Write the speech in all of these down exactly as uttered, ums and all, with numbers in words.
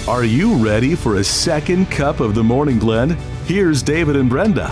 Are you ready for a second cup of the Morning Blend? Here's David and Brenda.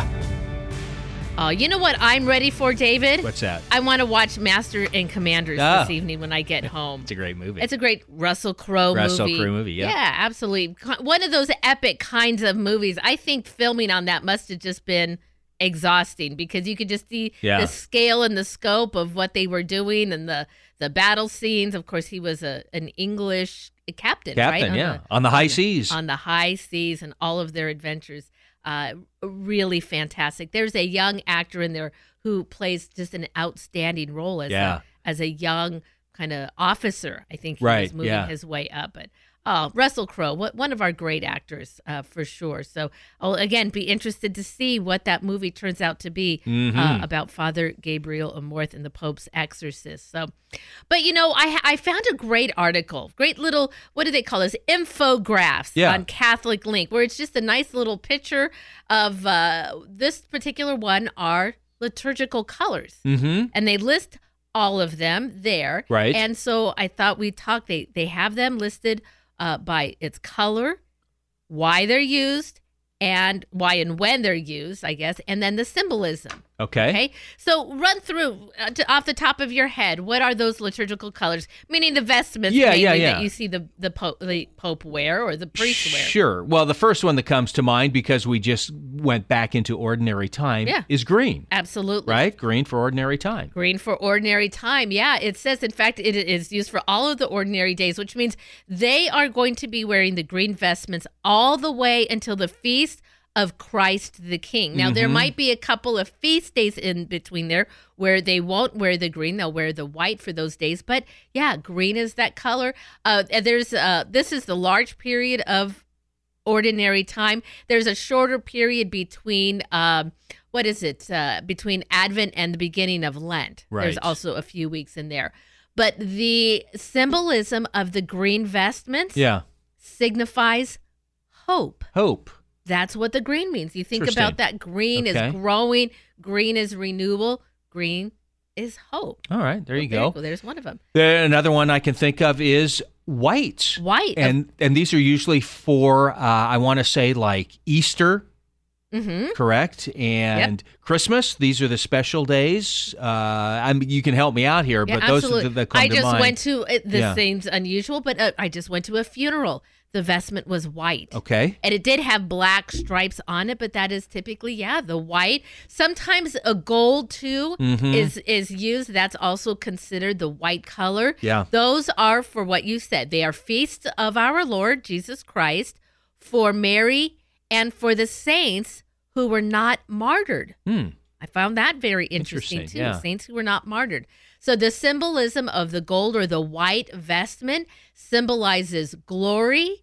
Oh, you know what I'm ready for, David? What's that? I want to watch Master and Commanders Oh. this evening when I get home. It's a great movie. It's a great Russell Crowe movie. Russell Crowe movie, yeah. Yeah, absolutely. One of those epic kinds of movies. I think filming on that must have just been exhausting because you could just see Yeah. the scale and the scope of what they were doing and the, the battle scenes. Of course, he was a an English captain, right? Captain, On yeah. the- on the high seas. on the high seas and all of their adventures. Uh, really fantastic. There's a young actor in there who plays just an outstanding role as Yeah. a, as a young kind of officer. I think he Right, was moving yeah. his way up. But oh, Russell Crowe, what one of our great actors uh, for sure. So I'll again be interested to see what that movie turns out to be Mm-hmm. uh, about Father Gabriel Amorth and the Pope's exorcist. So, but you know, I I found a great article, great little what do they call this infographics Yeah. on Catholic Link, where it's just a nice little picture of uh, this particular one are liturgical colors, mm-hmm. and they list all of them there. Right. And so I thought we'd talk. They they have them listed uh, by its color, why they're used, and why and when they're used, I guess, and then the symbolism. Okay. Okay, so run through uh, to, off the top of your head. What are those liturgical colors? Meaning the vestments, Yeah, mainly, yeah, yeah. that you see the the pope, the pope wear or the priest wear. Sure. Well, the first one that comes to mind, because we just went back into ordinary time, Yeah. is green. Absolutely. Right? Green for ordinary time. Green for ordinary time. Yeah, it says, in fact, it is used for all of the ordinary days, which means they are going to be wearing the green vestments all the way until the feast of Christ the King. Now, there might be a couple of feast days in between there where they won't wear the green. They'll wear the white for those days. But yeah, green is that color. Uh, and there's uh, this is the large period of ordinary time. There's a shorter period between um, what is it? Uh, between Advent and the beginning of Lent. There's Right. also a few weeks in there. But the symbolism of the green vestments Yeah. signifies hope. Hope. That's what the green means. You think Interesting. about that. Green Okay. is growing. Green is renewal. Green is hope. All right. There you There go. you go. There's one of them. There, another one I can think of is white. White. And and these are usually for, uh, I want to say, like Easter, Mm-hmm. correct? And Christmas. These are the special days. Uh, I mean, you can help me out here, Yeah, but those absolutely. are the that come I to just mind. went to, it, this Yeah. seems unusual, but uh, I just went to a funeral. The vestment was white. Okay. And it did have black stripes on it, but that is typically, yeah, the white. Sometimes a gold, too, Mhm. is is used. That's also considered the white color. Yeah. Those are for what you said. They are feasts of our Lord Jesus Christ, for Mary, and for the saints who were not martyred. Hmm. I found that very interesting, Interesting, too. yeah. Saints who were not martyred. So the symbolism of the gold or the white vestment symbolizes glory,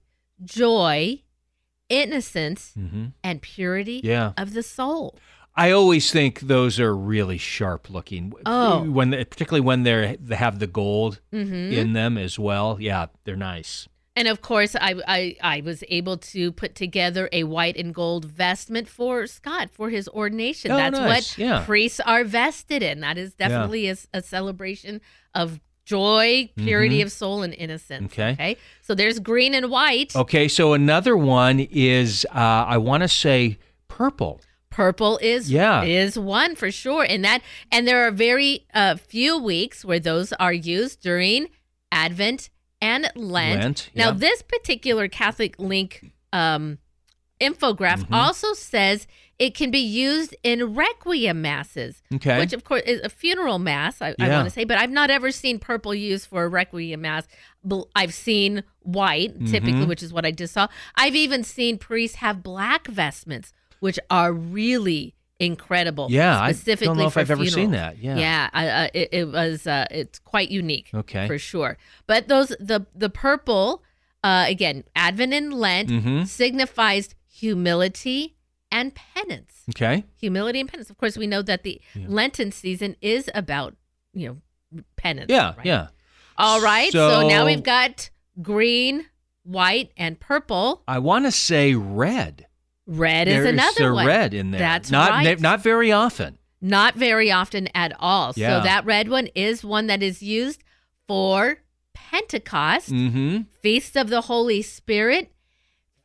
joy, innocence, Mhm. and purity Yeah. of the soul. I always think those are really sharp looking. Oh. When they, particularly when they're, they have the gold Mm-hmm. in them as well. Yeah, they're nice. And of course, I, I I was able to put together a white and gold vestment for Scott for his ordination. Oh, That's nice. what Yeah. priests are vested in. That is definitely a, a celebration of joy, purity of soul, and innocence. Mm-hmm. Okay. Okay. So there's green and white. Okay, so another one is, uh, I want to say purple. Purple is Yeah. is one for sure, and that and there are very uh, few weeks where those are used during Advent and Lent. Lent, Now, yeah. this particular Catholic Link um, infograph Mm-hmm. also says it can be used in requiem masses, Okay. which of course is a funeral mass. I, I Yeah. want to say, but I've not ever seen purple used for a requiem mass. Bl- I've seen white, typically, Mm-hmm. which is what I just saw. I've even seen priests have black vestments, which are really incredible. Yeah, I specifically don't know if for I've ever seen funerals. that. Yeah. yeah, I, uh, it, it was. Uh, it's quite unique. Okay. for sure. But those the the purple, uh, again, Advent and Lent Mhm. signifies humility and penance. Okay. Humility and penance. Of course, we know that the Lenten season is about you know penance. Yeah, right? yeah. All right. So, now So- we've got green, white, and purple. I want to say red. Red is There's another a one. red in there. That's not, right. Not very often. Not very often at all. Yeah. So that red one is one that is used for Pentecost, Mm-hmm. Feast of the Holy Spirit,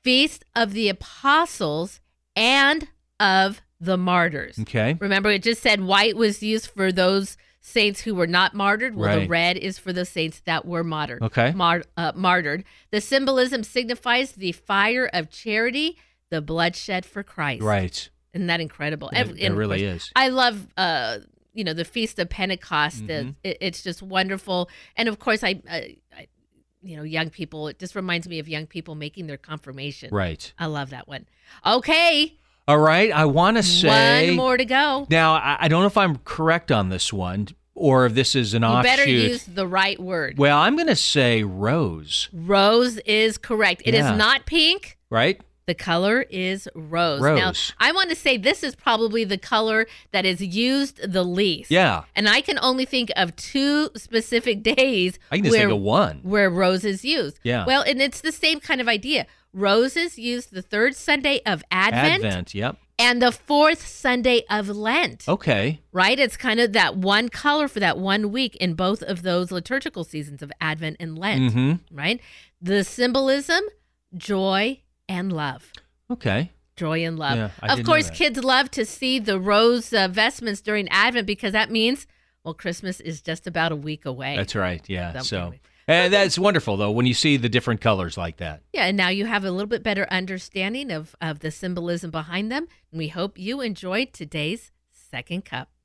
feast of the apostles and of the martyrs. Okay. Remember, it just said white was used for those saints who were not martyred. Well, Right. the red is for the saints that were martyred. Okay. Mar- uh, martyred. The symbolism signifies the fire of charity, the bloodshed for Christ. Right. Isn't that incredible? It, And- it and of really course, is. I love, uh, you know, the Feast of Pentecost. Mhm. It, it's just wonderful. And of course, I, I, I, you know, young people, it just reminds me of young people making their confirmation. Right. I love that one. Okay. All right. I want to say One more to go. now. I, I don't know if I'm correct on this one, or if this is an You offshoot. better use the right word. Well, I'm going to say rose. Rose is correct. It Yeah. is not pink. Right. The color is rose. Rose. Now, I want to say this is probably the color that is used the least. Yeah. And I can only think of two specific days I can just where, think of one. where rose is used. Yeah. Well, and it's the same kind of idea. Rose is used the third Sunday of Advent, Advent. Yep. and the fourth Sunday of Lent. Okay. Right? It's kind of that one color for that one week in both of those liturgical seasons of Advent and Lent. Mm-hmm. Right? The symbolism, joy, and love. Okay. Joy and love. Yeah, I of didn't know course, that. kids love to see the rose uh, vestments during Advent because that means, well, Christmas is just about a week away. That's right. Yeah. Some So, point. and that's wonderful though when you see the different colors like that. Yeah, and now you have a little bit better understanding of, of the symbolism behind them. And we hope you enjoyed today's Second Cup.